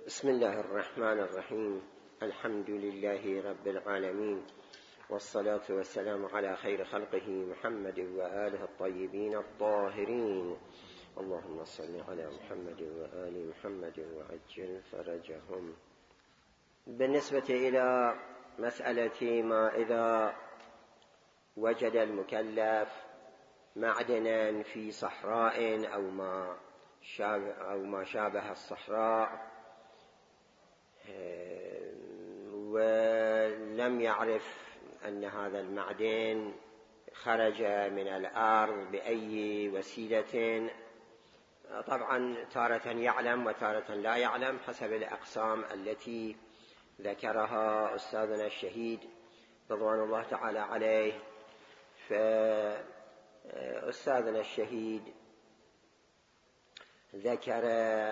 بسم الله الرحمن الرحيم. الحمد لله رب العالمين، والصلاة والسلام على خير خلقه محمد وآله الطيبين الطاهرين. اللهم صل على محمد وآل محمد وعجل فرجهم. بالنسبة إلى مسألة ما إذا وجد المكلف معدنا في صحراء أو ما شابه الصحراء، ولم يعرف أن هذا المعدن خرج من الأرض بأي وسيلة، طبعا تارة يعلم وتارة لا يعلم حسب الأقسام التي ذكرها أستاذنا الشهيد رضوان الله تعالى عليه. فأستاذنا الشهيد ذكر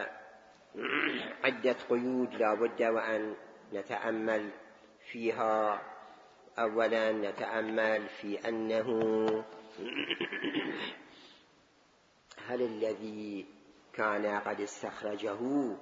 عدة قيود لا بد وأن نتأمل فيها. أولا نتأمل في أنه هل الذي كان قد استخرجه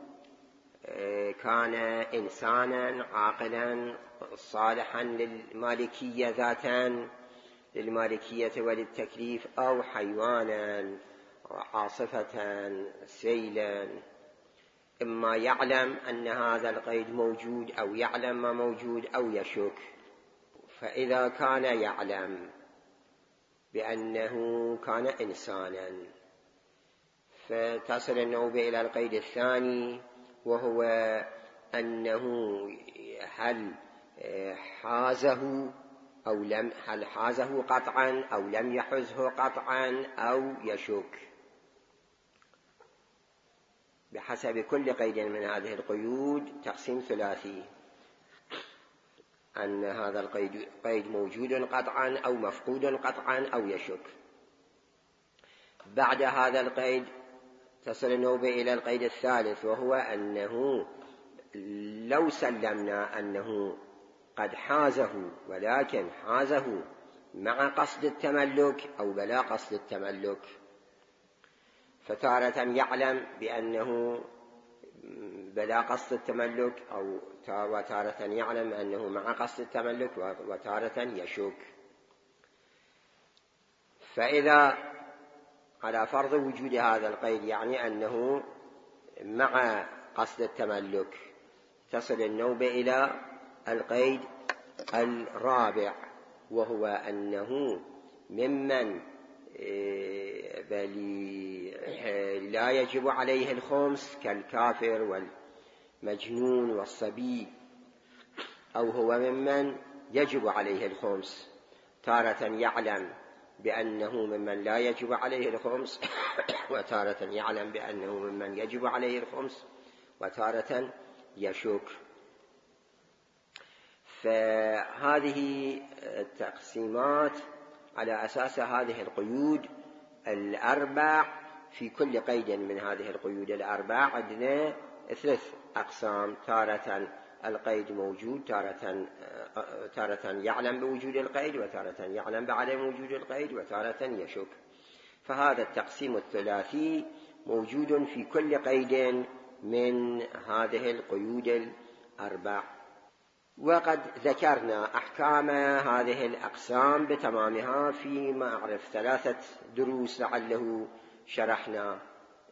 كان إنسانا عاقلا صالحا للمالكية ذاتا، للمالكية وللتكليف، أو حيوانا عاصفة سيلا. إما يعلم أن هذا القيد موجود أو يعلم ما موجود أو يشك. فإذا كان يعلم بأنه كان إنسانا فتصل النوبة إلى القيد الثاني، وهو أنه هل حازه أو لم، هل حازه قطعا أو لم يحزه قطعا أو يشك. بحسب كل قيد من هذه القيود تقسيم ثلاثي: أن هذا القيد قيد موجود قطعا أو مفقود قطعا أو يشك. بعد هذا القيد تصل النوبة إلى القيد الثالث، وهو أنه لو سلمنا أنه قد حازه، ولكن حازه مع قصد التملك أو بلا قصد التملك، فتارة يعلم بأنه بلا قصد التملك وتارة يعلم أنه مع قصد التملك وتارة يشك. فإذا على فرض وجود هذا القيد، يعني أنه مع قصد التملك، تصل النوبة إلى القيد الرابع، وهو أنه ممن لا يجب عليه الخمس كالكافر والمجنون والصبي، أو هو ممن يجب عليه الخمس. تارة يعلم بأنه ممن لا يجب عليه الخمس وتارة يعلم بأنه ممن يجب عليه الخمس وتارة يشك. فهذه التقسيمات على أساس هذه القيود الأربع. في كل قيد من هذه القيود الأربع عندنا ثلاث أقسام: تارة القيد موجود، تارة يعلم بوجود القيد، وتارة يعلم بعدم وجود القيد، وتارة يشك. فهذا التقسيم الثلاثي موجود في كل قيد من هذه القيود الأربع. وقد ذكرنا أحكام هذه الأقسام بتمامها في ما أعرف 3 دروس لعله شرحنا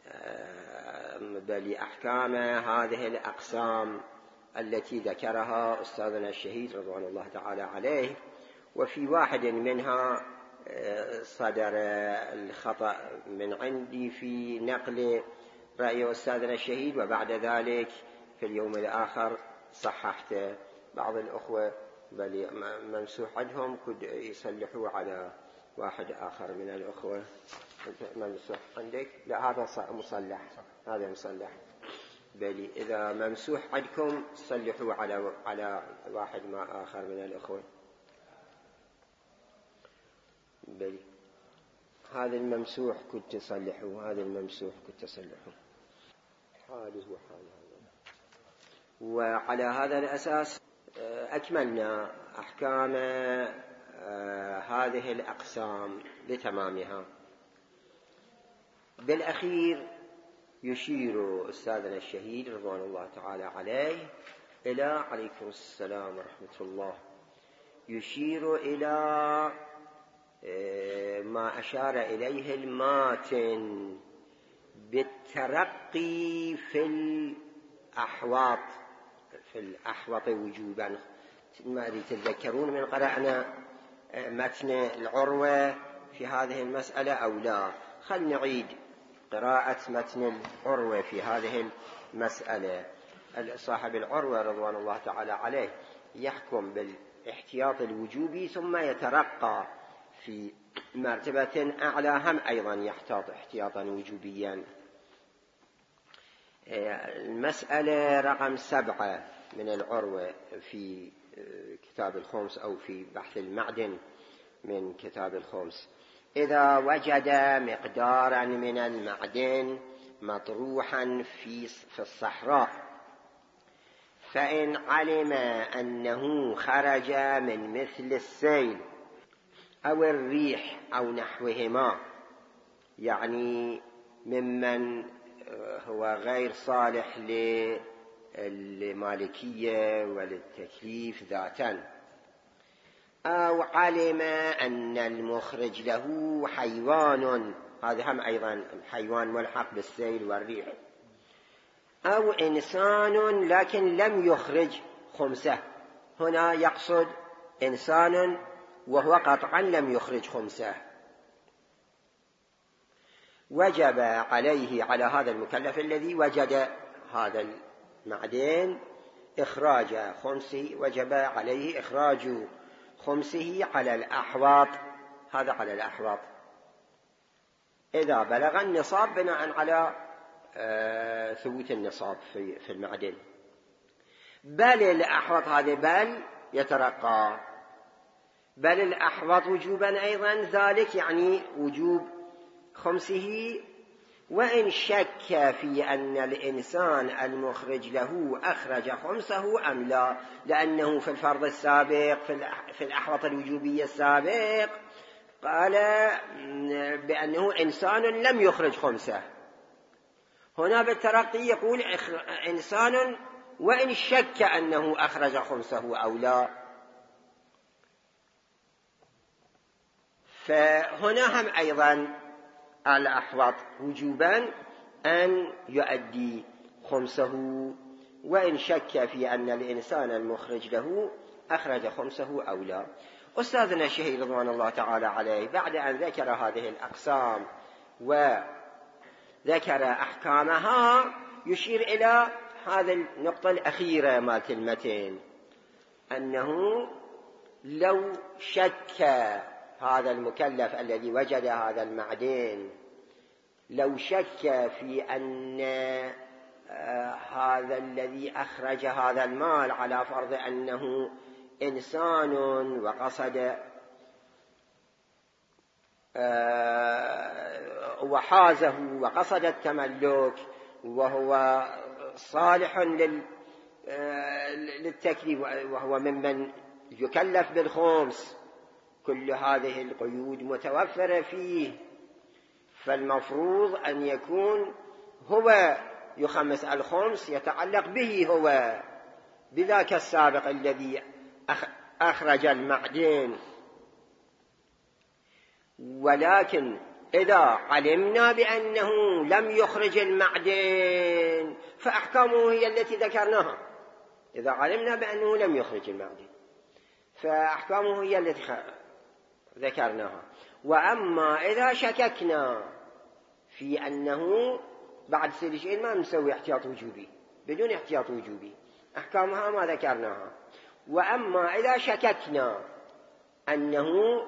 بأحكام هذه الأقسام التي ذكرها أستاذنا الشهيد رضوان الله تعالى عليه. وفي واحد منها صدر الخطأ من عندي في نقل رأي أستاذنا الشهيد، وبعد ذلك في اليوم الآخر صححت بعض الأخوة بل ممسوح عندهم كد يصلحوا على واحد آخر من الأخوة. ممسوح عندك؟ لا، هذا مصلح، هذا مصلح. بل إذا ممسوح عندكم صلحوا على واحد ما آخر من الأخوة. بل هذا الممسوح كنت تصلحوا، هذا الممسوح كنت تصلحوا، حاله وحال هذا. وعلى هذا الأساس أكملنا أحكام هذه الأقسام بتمامها. بالأخير يشير أستاذنا الشهيد رضوان الله تعالى عليه إلى عليكم السلام ورحمة الله، يشير إلى ما أشار إليه الماتن بالترقي في الأحوط وجوبا. ما تتذكرون من قرأنا متن العروة في هذه المسألة أو لا؟ خل نعيد قراءة متن العروة في هذه المسألة. صاحب العروة رضوان الله تعالى عليه يحكم بالاحتياط الوجوبي ثم يترقى في مرتبة أعلى هم أيضا يحتاط احتياطا وجوبيا. المسألة رقم 7 من العروة في كتاب الخمس أو في بحث المعدن من كتاب الخمس: إذا وجد مقدارا من المعدن مطروحا في الصحراء فإن علم أنه خرج من مثل السيل أو الريح أو نحوهما، يعني ممن هو غير صالح للمالكية وللتكليف ذاتا، أو علم أن المخرج له حيوان، هذا هم أيضا حيوان ملحق بالسيل والريح، أو إنسان لكن لم يخرج خمسه. هنا يقصد إنسان وهو قطعا لم يخرج خمسه. وجب عليه على هذا المكلف الذي وجد هذا المعدن إخراج خمسه، وجب عليه إخراج خمسه على الأحواط. هذا على الأحواط إذا بلغ النصاب بناء على ثبوت النصاب في المعدن. بل الأحواط هذا بل يترقى، بل الأحواط وجوبا أيضا ذلك، يعني وجوب خمسه. وإن شك في أن الإنسان المخرج له أخرج خمسه أم لا، لأنه في الفرض السابق في الأحوط الوجوبية السابق قال بأنه إنسان لم يخرج خمسه. هنا بالترقي يقول إنسان وإن شك أنه أخرج خمسه أو لا. فهنا هم أيضا الأحوط وجوبا أن يؤدي خمسه وإن شك في أن الإنسان المخرج له أخرج خمسه أو لا. أستاذنا الشهيد رضوان الله تعالى عليه بعد أن ذكر هذه الأقسام وذكر أحكامها يشير إلى هذه النقطة الأخيرة مال المتن، أنه لو شك هذا المكلف الذي وجد هذا المعدن، لو شك في أن هذا الذي أخرج هذا المال على فرض أنه إنسان وقصد وحازه وقصد التملك وهو صالح للتكليف وهو ممن يكلف بالخمس، كل هذه القيود متوفرة فيه، فالمفروض أن يكون هو يخمس الخمس يتعلق به هو بذاك السابق الذي أخرج المعدن. ولكن إذا علمنا بأنه لم يخرج المعدن فأحكامه هي التي ذكرناها. إذا علمنا بأنه لم يخرج المعدن فأحكامه هي التي ذكرناها. وأما إذا شككنا في أنه بعد سير شيء ما نسوي احتياط وجوبي، بدون احتياط وجوبي أحكامها ما ذكرناها. وأما إذا شككنا أنه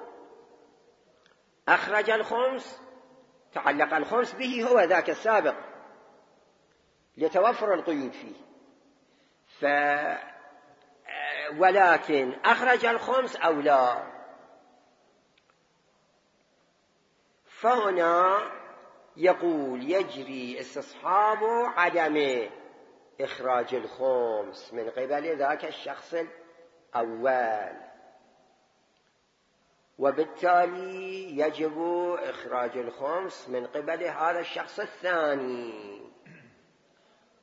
أخرج الخمس تعلق الخمس به هو ذاك السابق لتوفر القيود فيه، ولكن أخرج الخمس أو لا، فهنا يقول يجري استصحاب عدم إخراج الخمس من قبل ذاك الشخص الأول، وبالتالي يجب إخراج الخمس من قبل هذا الشخص الثاني.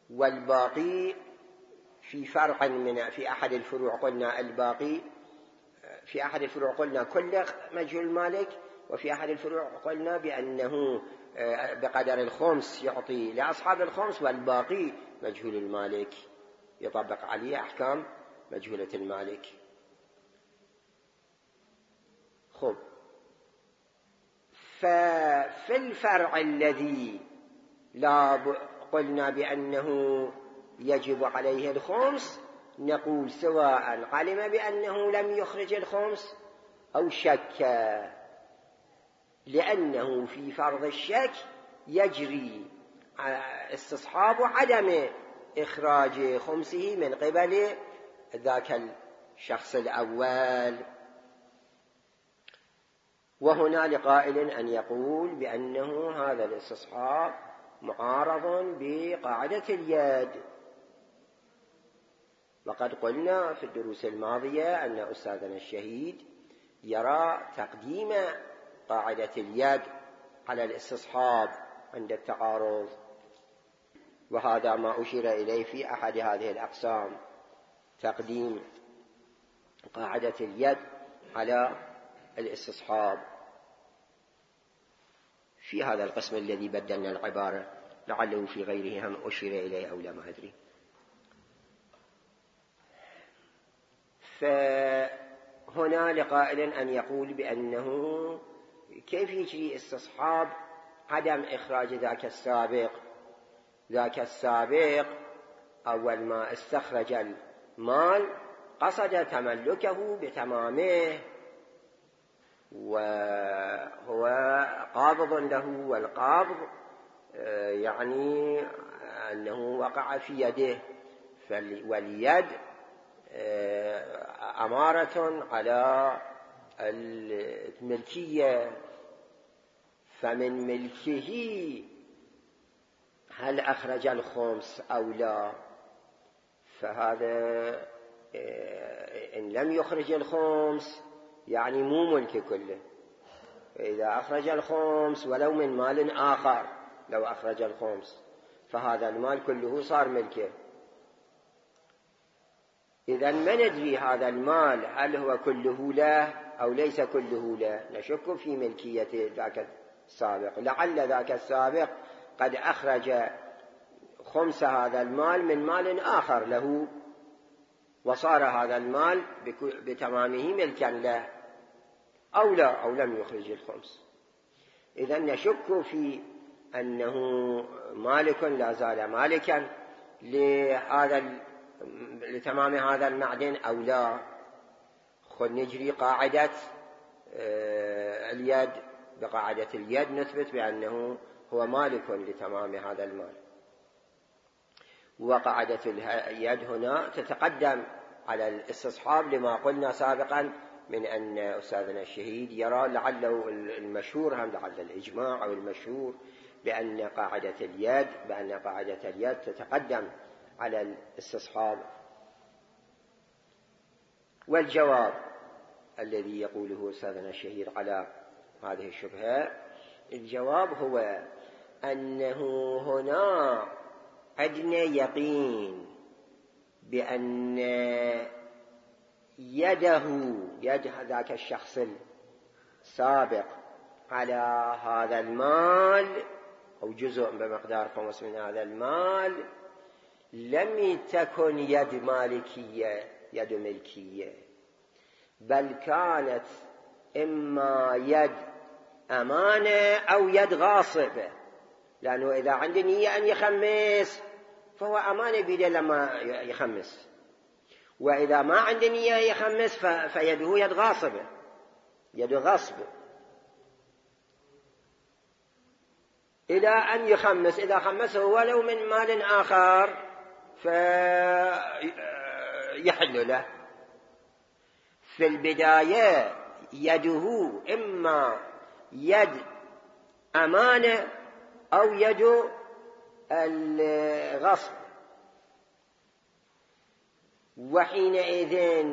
والباقي في فرق في أحد الفروع قلنا الباقي، في أحد الفروع قلنا كل مجهول المالك، وفي أحد الفروع قلنا بأنه بقدر الخمس يعطي لأصحاب الخمس، والباقي مجهول المالك يطبق عليه أحكام مجهولة المالك. خب، ففي الفرع الذي لا قلنا بأنه يجب عليه الخمس، نقول سواء علم بأنه لم يخرج الخمس أو شك، لأنه في فرض الشك يجري استصحاب عدم إخراج خمسه من قبل ذاك الشخص الأول. وهنا لقائل أن يقول بأنه هذا الاستصحاب معارض بقاعدة اليد، وقد قلنا في الدروس الماضية أن أستاذنا الشهيد يرى تقديم قاعدة اليد على الاستصحاب عند التعارض، وهذا ما أشير إليه في أحد هذه الأقسام، تقديم قاعدة اليد على الاستصحاب. في هذا القسم الذي بدلنا العبارة، لعله في غيره هم أشير إليه أو لا ما أدري. فهنا لقائل أن يقول بأنه كيف يجري استصحاب عدم إخراج ذاك السابق؟ ذاك السابق أول ما استخرج المال قصد تملكه بتمامه، وهو قابض له، والقابض يعني أنه وقع في يده، واليد أمارة على الملكية، فمن ملكه هل أخرج الخمس أو لا؟ فهذا إن لم يخرج الخمس يعني مو ملك كله، فإذا أخرج الخمس ولو من مال آخر، لو أخرج الخمس فهذا المال كله صار ملكه. إذا ما ندري هذا المال هل هو كله له أو ليس كله له، نشك في ملكية ذاك السابق، لعل ذاك السابق قد أخرج خمس هذا المال من مال آخر له، وصار هذا المال بتمامه ملكا له، أو لا، أو لم يخرج الخمس. إذا نشك في أنه مالك لا زال مالكا لتمام هذا المعدن أو لا. خذ نجري قاعدة اليد، بقاعدة اليد نثبت بأنه هو مالك لتمام هذا المال. وقاعدة اليد هنا تتقدم على الاستصحاب لما قلنا سابقا من أن أستاذنا الشهيد يرى لعله المشهور، هم لعل الإجماع أو المشهور، بأن قاعدة اليد تتقدم على الاستصحاب. والجواب الذي يقوله أستاذنا الشهيد على هذه الشبهة، الجواب هو أنه هنا عندنا يقين بأن يد ذاك الشخص السابق على هذا المال أو جزء بمقدار 5 من هذا المال لم تكن يد مالكية، يد ملكية، بل كانت إما يد أمانة أو يد غاصبة، لأنه إذا عنده نية أن يخمس فهو أمانة بيده لما يخمس، وإذا ما عنده نية يخمس فيده يد غاصبة، يد غصب، إلى أن يخمس. إذا خمسه ولو من مال آخر فيحل له. في البداية يده إما يد أمانة أو يد الغصب، وحينئذ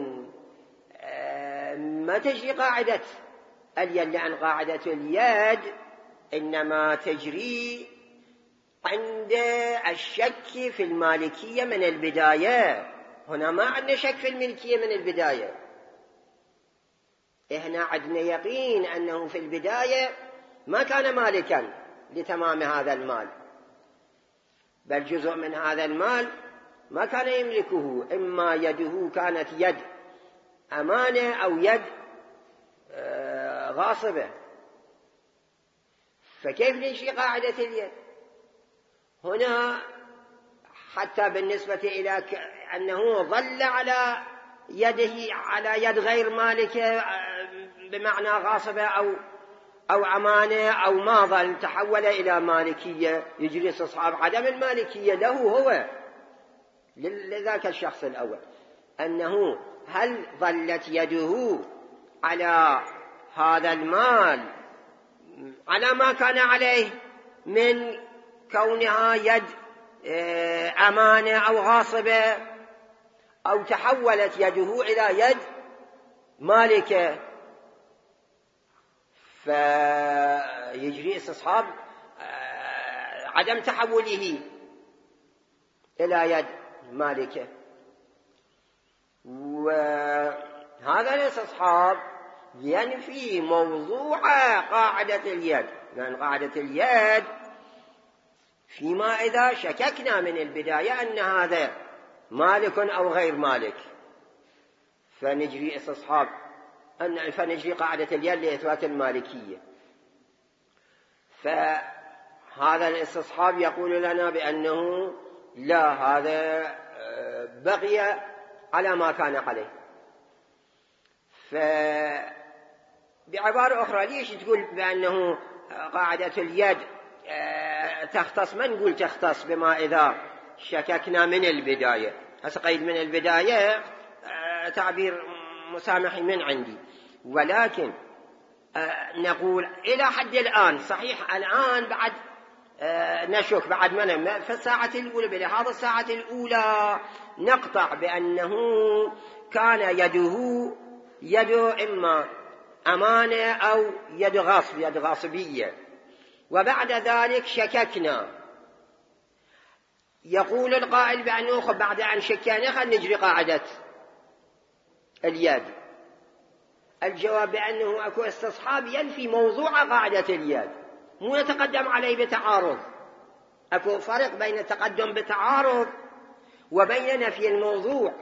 ما تجري قاعدة اليد، لأن قاعدة اليد إنما تجري عند الشك في المالكية من البداية. هنا ما عندنا شك في الملكية من البداية، إحنا عندنا يقين أنه في البداية ما كان مالكا لتمام هذا المال، بل جزء من هذا المال ما كان يملكه، إما يده كانت يد أمانة أو يد غاصبة. فكيف ننشي قاعدة اليد هنا؟ حتى بالنسبة إلى أنه ظل على يده على يد غير مالكة بمعنى غاصبة أو أمانة، أو ما ظل تحول إلى مالكية، يجري استصحاب عدم المالكية له هو لذاك الشخص الأول، أنه هل ظلت يده على هذا المال على ما كان عليه من كونها يد أمانة أو غاصبة، أو تحولت يده إلى يد مالكة، فيجري استصحاب عدم تحوله إلى يد مالكة. وهذا الاستصحاب ينفي موضوع قاعدة اليد، لأن قاعدة اليد فيما إذا شككنا من البداية أن هذا مالك أو غير مالك، فنجري استصحاب فنجري قاعدة اليد لإثبات المالكية. فهذا الاستصحاب يقول لنا بأنه لا، هذا بقي على ما كان عليه. بعبارة أخرى، ليش تقول بأنه قاعدة اليد تختص؟ ما نقول تختص بما إذا شككنا من البداية. هسه قيد من البداية تعبير مسامح من عندي، ولكن نقول إلى حد الآن صحيح الآن بعد نشك بعد ما في الساعة الأولى، بلحاظ الساعة الأولى نقطع بأنه كان يده إما أمانة أو يد غصب، يد غاصبية، وبعد ذلك شككنا. يقول القائل بأنه بعد أن شككنا خلينا نجري قاعدة اليد. الجواب بأنه أكو استصحاب ينفي موضوع قاعدة اليد، مو يتقدم عليه بتعارض. أكو فرق بين التقدم بتعارض وبين نفي الموضوع.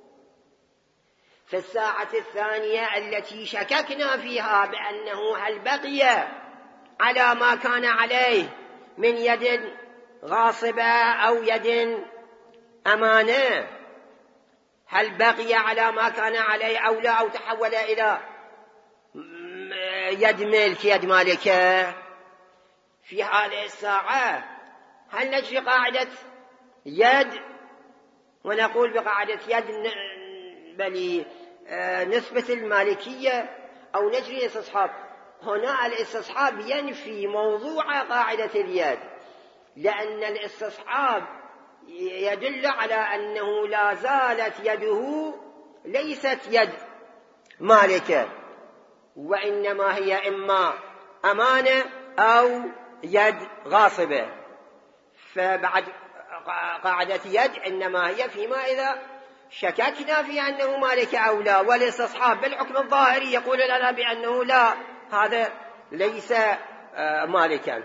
في الساعة الثانية التي شككنا فيها بأنه هل بقي على ما كان عليه من يد غاصبة أو يد أمانة، هل بقي على ما كان عليه أو لا، أو تحول إلى يد ملك، يد مالكة، في هذه الساعة هل نجري قاعدة يد ونقول بقاعدة يد بل نثبت المالكية، أو نجري استصحاب؟ هنا الاستصحاب ينفي موضوع قاعدة اليد، لأن الاستصحاب يدل على أنه لا زالت يده ليست يد مالكة، وإنما هي إما أمانة أو يد غاصبة. فبعد قاعدة يد إنما هي فيما إذا شككنا في أنه مالك أو لا، والاستصحاب بالحكم الظاهري يقول لنا بأنه لا، هذا ليس مالكا،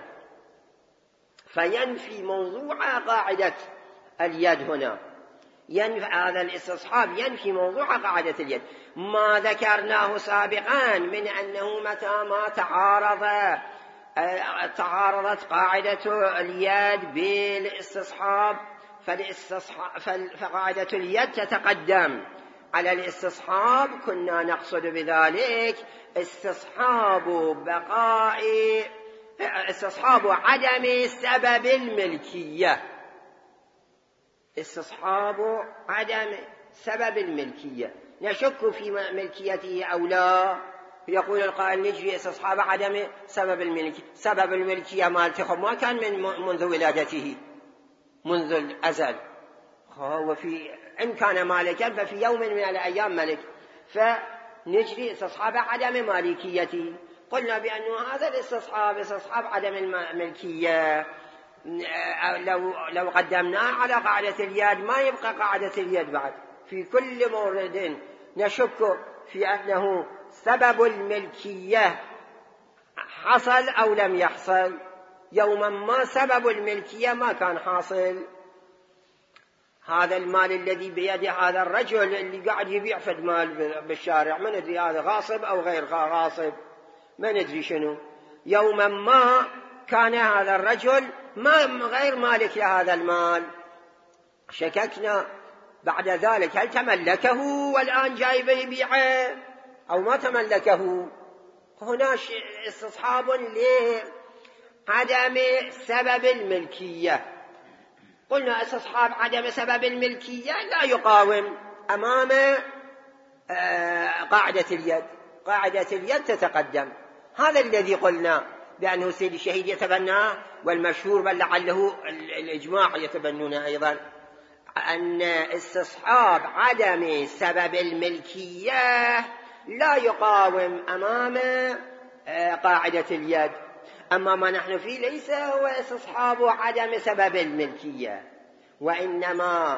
فينفي موضوع قاعدة اليد هنا. هذا الاستصحاب ينفي موضوع قاعدة اليد. ما ذكرناه سابقا من أنه متى ما تعارضت قاعدة اليد بالاستصحاب فقاعدة اليد تتقدم على الاستصحاب، كنا نقصد بذلك استصحاب عدم سبب الملكية، استصحاب عدم سبب الملكية، نشك في ملكيته أو لا. يقول القائل نجري استصحاب عدم سبب الملكية. سبب الملكية مالته ما كان منذ ولادته، منذ الأزل، إن كان مالكا ففي يوم من الأيام ملك، فنجري استصحاب عدم مالكيته. قلنا بأن هذا الاستصحاب استصحاب عدم الملكية، لو قدمناه على قاعدة اليد ما يبقى قاعدة اليد بعد. في كل مورد نشك في أنه سبب الملكية حصل أو لم يحصل. يوما ما سبب الملكية ما كان حاصل. هذا المال الذي بيد هذا الرجل اللي قاعد يبيع فد مال بالشارع، ما ندري هذا غاصب أو غير غاصب، ما ندري شنو. يوما ما كان هذا الرجل غير مالك لهذا المال، شككنا بعد ذلك هل تملكه والآن جايب يبيعه أو ما تملكه. هنا استصحاب لعدم سبب الملكية. قلنا استصحاب عدم سبب الملكية لا يقاوم أمام قاعدة اليد. قاعدة اليد تتقدم. هذا الذي قلنا بأنه سيد الشهيد يتبناه، والمشهور بل لعله الإجماع يتبنونه أيضا، أن استصحاب عدم سبب الملكية لا يقاوم أمام قاعدة اليد. أما ما نحن فيه ليس هو استصحاب عدم سبب الملكية، وإنما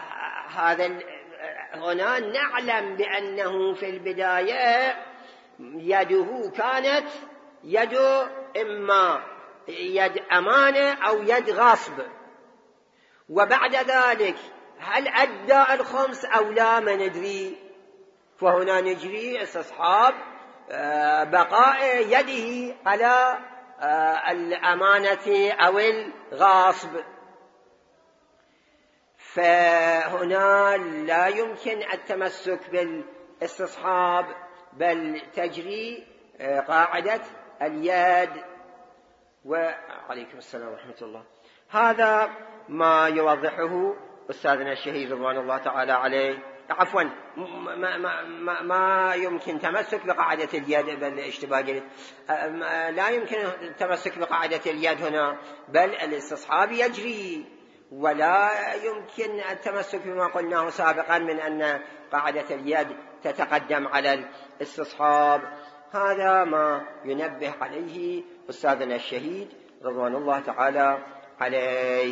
هنا نعلم بأنه في البداية يده كانت يد إما يد أمانة أو يد غصب، وبعد ذلك هل أدى الخمس أو لا ما ندري. فهنا نجري استصحاب بقاء يده على الأمانة أو الغصب. فهنا لا يمكن التمسك بالاستصحاب، بل تجري قاعدة اليد. وعليكم السلام ورحمة الله. هذا ما يوضحه أستاذنا الشهيد رضوان الله تعالى عليه. عفوا، ما يمكن تمسك بقاعدة اليد، بل اشتباه لا يمكن التمسك بقاعدة اليد هنا، بل الاستصحاب يجري، ولا يمكن التمسك بما قلناه سابقا من أن قاعدة اليد تتقدم على الاستصحاب. هذا ما ينبه عليه أستاذنا الشهيد رضوان الله تعالى عليه.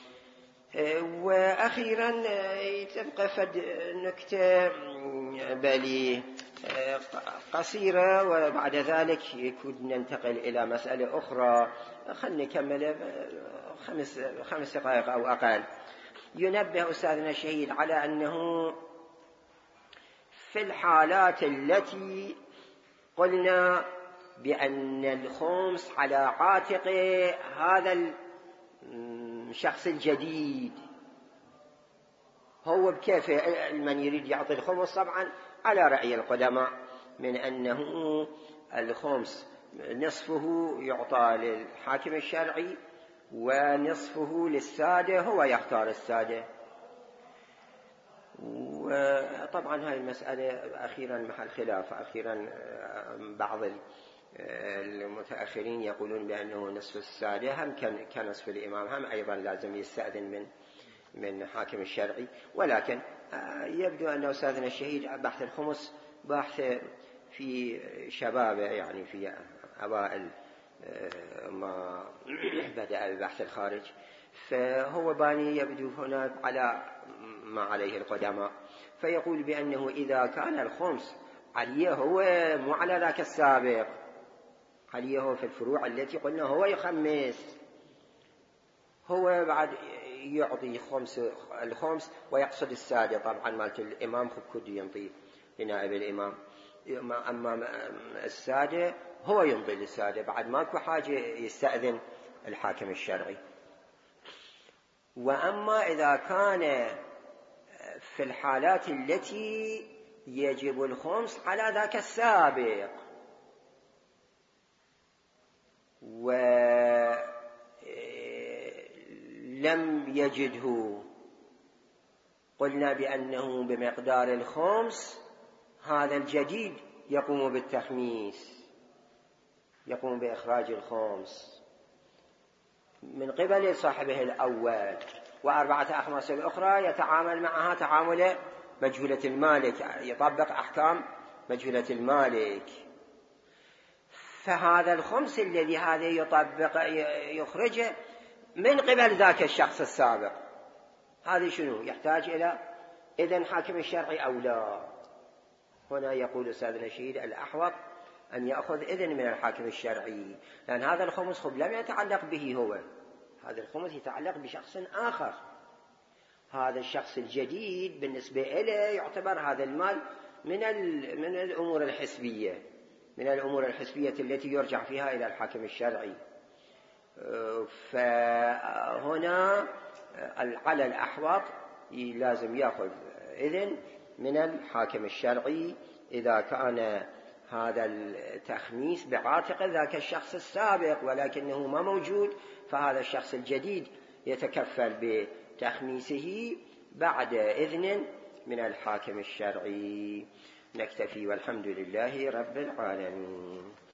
وأخيرا تبقى فد نكتة بلي قصيرة، وبعد ذلك يكون ننتقل إلى مسألة أخرى. خلنا نكمل 5 دقائق أو أقل. ينبه أستاذنا الشهيد على أنه في الحالات التي قلنا بأن الخمس على عاتق هذا الشخص الجديد، هو بكيف من يريد يعطي الخمس طبعا على رأي القدماء من أنه الخمس نصفه يعطى للحاكم الشرعي ونصفه للسادة، هو يختار السادة. وطبعا هذه المسألة أخيرا محل خلاف. أخيرا بعض المتأخرين يقولون بأنه نصف السادة هم كنصف الإمام، هم أيضا لازم يستأذن من حاكم الشرعي. ولكن يبدو أن أستاذنا الشهيد بحث الخمس بحث في شبابه، يعني في أوائل ما بدأ ببحث الخارج، فهو باني يبدو هنا على ما عليه القدماء. فيقول بأنه إذا كان الخمس عليه هو مو على ذاك السابق، عليه هو في الفروع التي قلنا هو يخمس، هو بعد يعطي الخمس ويقصد السادة طبعا مالت الإمام خد ينطي لنائب الإمام. أما السادة هو يمضي للسادة، بعد ماكو حاجة يستأذن الحاكم الشرعي. وأما إذا كان في الحالات التي يجب الخمس على ذاك السابق ولم يجده، قلنا بأنه بمقدار الخمس هذا الجديد يقوم بالتخميس، يقوم بإخراج الخمس من قبل صاحبه الأول، و4 أخماس الأخرى يتعامل معها تعامل مجهولة المالك، يطبق أحكام مجهولة المالك. فهذا الخمس الذي هذا يطبق يخرجه من قبل ذاك الشخص السابق. هذه شنو؟ يحتاج إلى إذن حاكم الشرعي أو لا؟ هنا يقول أستاذنا الشهيد الأحوط أن يأخذ إذن من الحاكم الشرعي، لأن هذا الخمس لم يتعلق به هو، هذا الخمس يتعلق بشخص آخر. هذا الشخص الجديد بالنسبة إليه يعتبر هذا المال من الأمور الحسبية، من الأمور الحسبية التي يرجع فيها إلى الحاكم الشرعي. فهنا على الأحوط لازم يأخذ إذن من الحاكم الشرعي إذا كان هذا التخميس بعاتق ذاك الشخص السابق ولكنه ما موجود، فهذا الشخص الجديد يتكفل بتخميسه بعد إذن من الحاكم الشرعي. نكتفي والحمد لله رب العالمين.